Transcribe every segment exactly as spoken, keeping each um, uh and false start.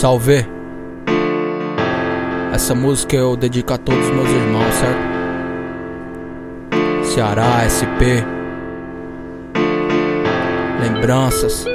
Salve! Essa música eu dedico a todos os meus irmãos, certo? Ceará, S P, lembranças.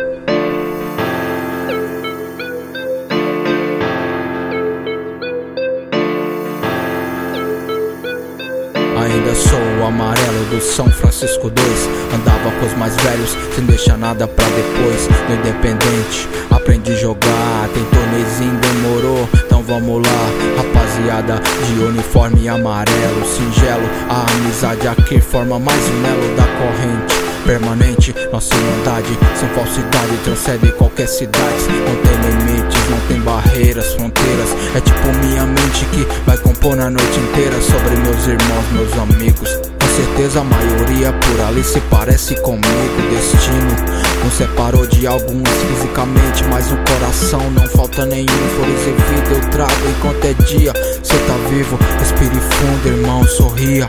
Ainda sou o amarelo do São Francisco dois. Andava com os mais velhos, sem deixar nada pra depois. No Independente, aprendi a jogar. Tem torneizinho, demorou, então vamos lá. Rapaziada de uniforme amarelo, singelo. A amizade aqui forma mais um elo da corrente permanente. Nossa irmandade, sem falsidade, transcende qualquer cidade. Não tem limites, não tem barreiras, fronteiras. É tipo minha mente que vai compor na noite inteira. Sobre meus irmãos, meus amigos, com certeza a maioria por ali se parece comigo. Destino nos separou de alguns fisicamente, mas no coração não falta nenhum. Flores e vida eu trago enquanto é dia. Cê tá vivo, respire fundo, irmão, sorria.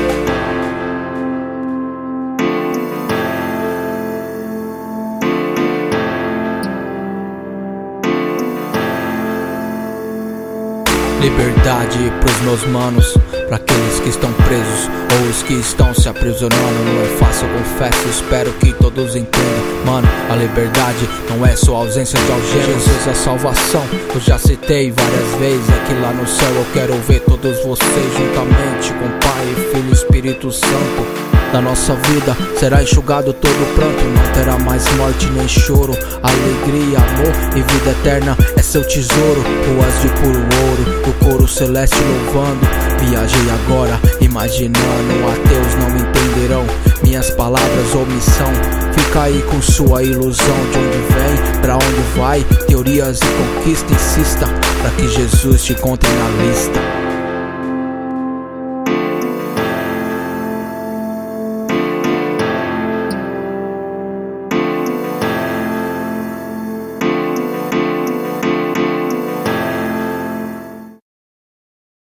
Liberdade pros meus manos, pra aqueles que estão presos ou os que estão se aprisionando. Não é fácil, eu confesso, espero que todos entendam. Mano, a liberdade não é só ausência de algemas. Jesus é a salvação, eu já citei várias vezes. Aqui lá no céu eu quero ver todos vocês juntamente com Pai, Filho e Espírito Santo. Da nossa vida será enxugado todo o pranto. Não terá mais morte nem choro. Alegria, amor e vida eterna é seu tesouro. Ruas de puro ouro, o coro celeste louvando. Viajei agora, imaginando. Ateus não entenderão minhas palavras ou missão. Fica aí com sua ilusão. De onde vem, pra onde vai, teorias e conquista. Insista pra que Jesus te encontre na lista.